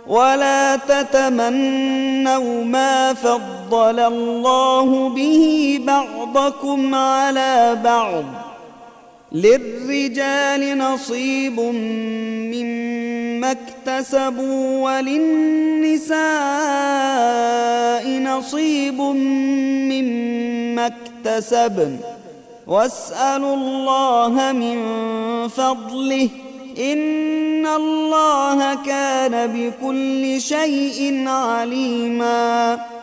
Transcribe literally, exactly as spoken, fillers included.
ولا تتمنوا ما فضل الله به بعضكم على بعض للرجال نصيب مما اكتسبوا وللنساء نصيب مما اكتسبن واسألوا الله من فضله إن الله كان بكل شيء عليما.